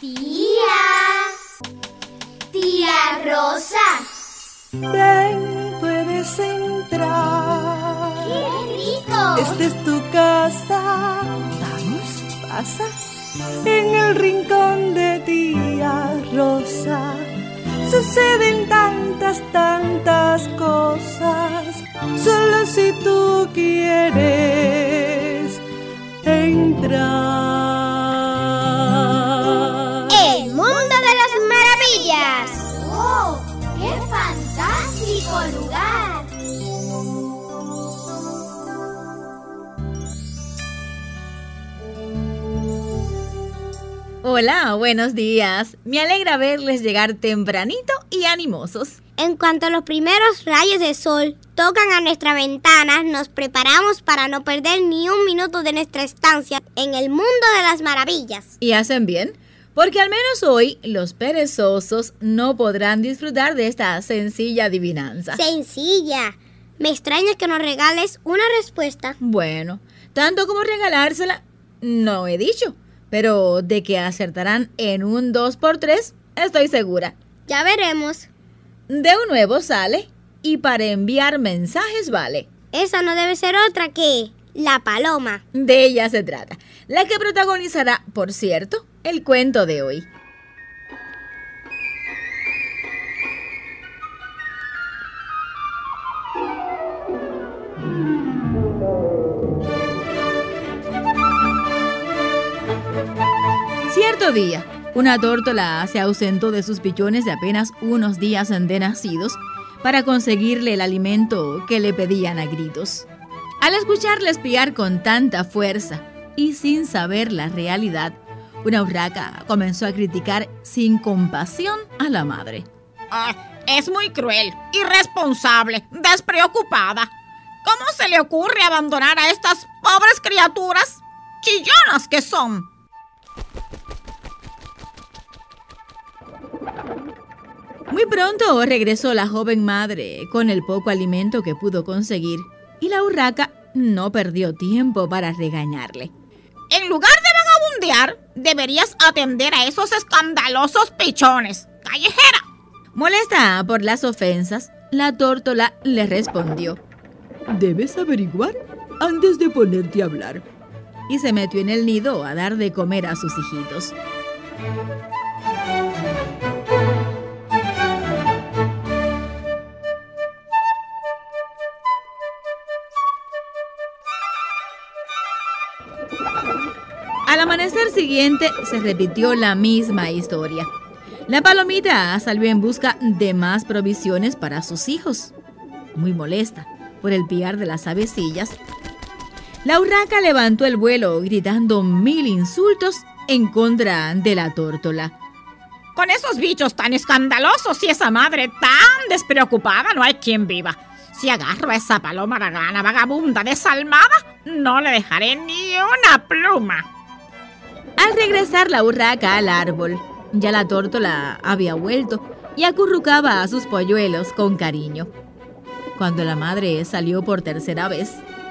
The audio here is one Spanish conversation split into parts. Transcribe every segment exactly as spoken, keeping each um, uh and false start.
Tía, tía Rosa. Ven, puedes entrar. ¡Qué rico! Esta es tu casa. Vamos, pasa. En el rincón de tía Rosa suceden tantas, tantas cosas. Solo si tú quieres entrar. ¡El mundo de las maravillas! ¡Oh, qué fantástico lugar! Hola, buenos días. Me alegra verles llegar tempranito y animosos. En cuanto los primeros rayos de sol tocan a nuestra ventana, nos preparamos para no perder ni un minuto de nuestra estancia en el mundo de las maravillas. Y hacen bien, porque al menos hoy los perezosos no podrán disfrutar de esta sencilla adivinanza. Sencilla. Me extraña que nos regales una respuesta. Bueno, tanto como regalársela, no he dicho. Pero de que acertarán en un dos por tres, estoy segura. Ya veremos. De un nuevo sale y para enviar mensajes vale. Esa no debe ser otra que la paloma. De ella se trata, la que protagonizará, por cierto, el cuento de hoy. Cierto día, una tórtola se ausentó de sus pichones de apenas unos días de nacidos para conseguirle el alimento que le pedían a gritos. Al escucharles piar con tanta fuerza y sin saber la realidad, una urraca comenzó a criticar sin compasión a la madre. Ah, es muy cruel, irresponsable, despreocupada. ¿Cómo se le ocurre abandonar a estas pobres criaturas? Chillonas que son. Muy pronto regresó la joven madre con el poco alimento que pudo conseguir y la urraca no perdió tiempo para regañarle. En lugar de vagabundear, deberías atender a esos escandalosos pichones. ¡Callejera! Molesta por las ofensas, la tórtola le respondió: «Debes averiguar antes de ponerte a hablar». Y se metió en el nido a dar de comer a sus hijitos. Al amanecer siguiente se repitió la misma historia. La palomita salió en busca de más provisiones para sus hijos. Muy molesta por el piar de las avecillas, la urraca levantó el vuelo gritando mil insultos en contra de la tórtola. Con esos bichos tan escandalosos y esa madre tan despreocupada, no hay quien viva. Si agarro a esa paloma haragana vagabunda desalmada, no le dejaré ni una pluma. Al regresar la urraca al árbol, ya la tórtola había vuelto y acurrucaba a sus polluelos con cariño. Cuando la madre salió por tercera vez: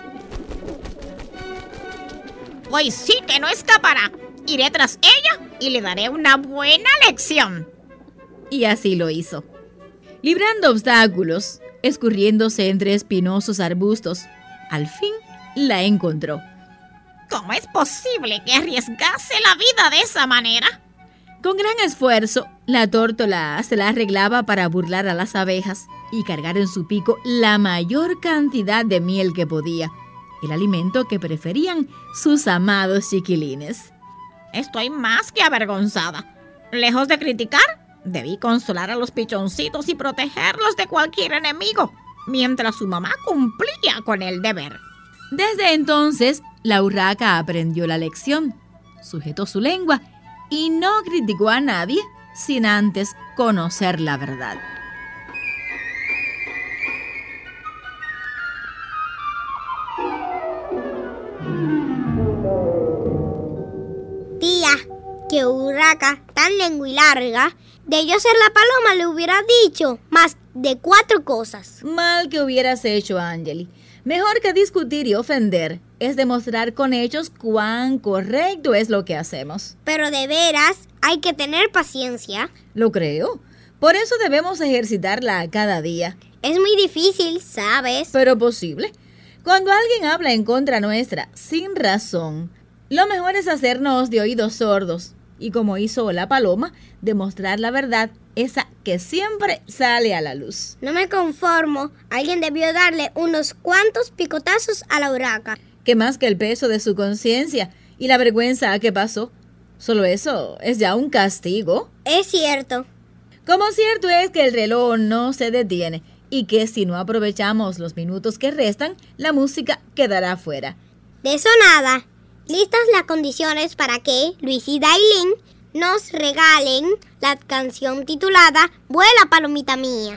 Hoy sí que no escapará. Iré tras ella y le daré una buena lección. Y así lo hizo. Librando obstáculos, escurriéndose entre espinosos arbustos, al fin la encontró. ¿Cómo es posible que arriesgase la vida de esa manera? Con gran esfuerzo, la tórtola se la arreglaba para burlar a las abejas y cargar en su pico la mayor cantidad de miel que podía, el alimento que preferían sus amados chiquilines. Estoy más que avergonzada. Lejos de criticar, debí consolar a los pichoncitos y protegerlos de cualquier enemigo, mientras su mamá cumplía con el deber. Desde entonces, la urraca aprendió la lección, sujetó su lengua y no criticó a nadie sin antes conocer la verdad. Tía, qué urraca tan lengua y larga. De yo ser la paloma le hubiera dicho más de cuatro cosas. Mal que hubieras hecho, Angeli. Mejor que discutir y ofender, es demostrar con hechos cuán correcto es lo que hacemos. Pero de veras, hay que tener paciencia. Lo creo. Por eso debemos ejercitarla cada día. Es muy difícil, ¿sabes? Pero posible. Cuando alguien habla en contra nuestra, sin razón, lo mejor es hacernos de oídos sordos. Y como hizo la paloma, demostrar la verdad, esa que siempre sale a la luz. No me conformo. Alguien debió darle unos cuantos picotazos a la urraca. Que más que el peso de su conciencia y la vergüenza que pasó. Solo eso es ya un castigo. Es cierto. Como cierto es que el reloj no se detiene y que si no aprovechamos los minutos que restan, la música quedará fuera. De eso nada. Listas las condiciones para que Luis y Dailin nos regalen la canción titulada Vuela, palomita mía.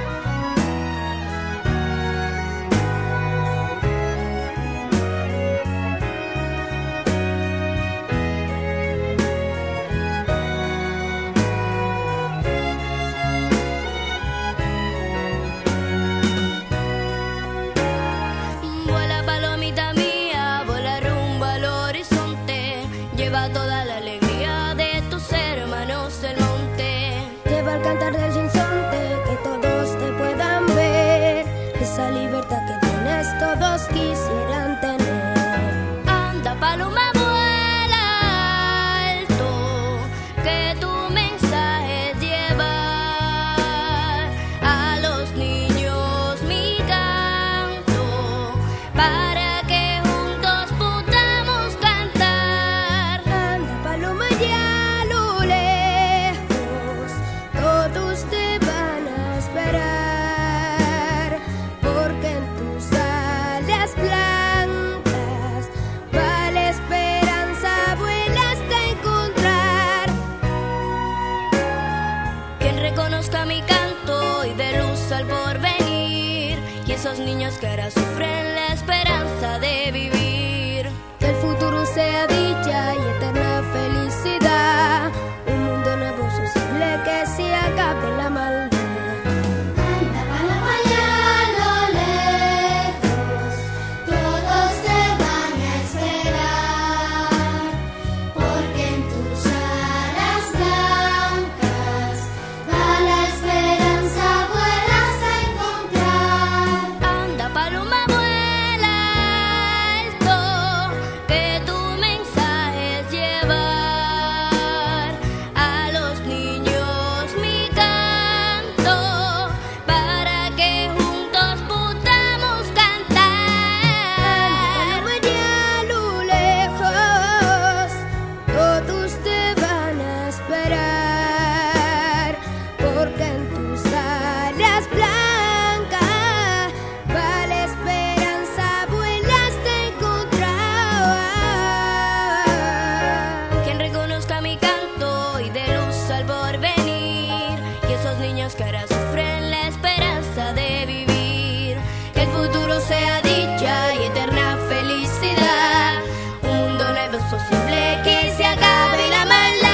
Vuela, palomita mía, vuela rumbo al horizonte. Lleva toda la alegría de tus hermanos del monte. Lleva el cantar del sinsonte, que todos te puedan ver. Esa libertad que tienes todos quisieran tener. Anda, paloma, vuela alto, que tu mensaje es llevar a los niños mi canto, para que juntos podamos cantar. Anda, paloma, ya a lo lejos, todos te van a esperar, porque en tus alas blancas va la esperanza, vuela hasta encontrar. Quien reconozca mi canto y dé luz al porvenir, y esos niños que ahora sufren la esperanza de vivir. Que el futuro sea dicha y eterna felicidad, un mundo nuevo sensible que se acabe la maldad. Anda, paloma, ya a lo lejos, todos te van a esperar, porque en tus alas blancas va la esperanza, vuela hasta encontrar. Anda, paloma, vuela alto, que tu mensaje es llevar a los niños mi canto, para que juntos podamos cantar. Paloma, ya a lo lejos, todos te van a esperar, porque en tus alas blancas va la esperanza, vuela hasta encontrar. Quien reconozca mi canto y dé luz al porvenir, y esos niños que ahora sufren la esperanza de vivir. Que el futuro sea dicha y eterna felicidad, un mundo nuevo posible que se acabe la maldad.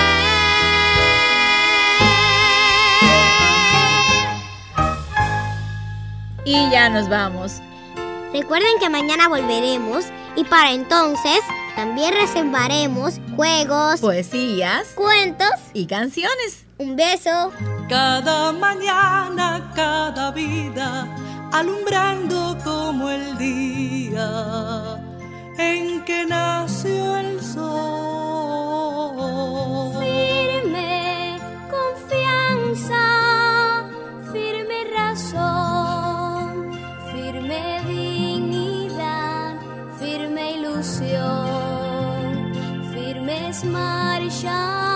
Y ya nos vamos. Recuerden que mañana volveremos y para entonces también reservaremos juegos, Poesías cuentos. y canciones. Un beso. Cada mañana, cada vida, alumbrando como el día en que nació el sol. Firme confianza, firme razón, firme dignidad, firme ilusión, firmes marchas.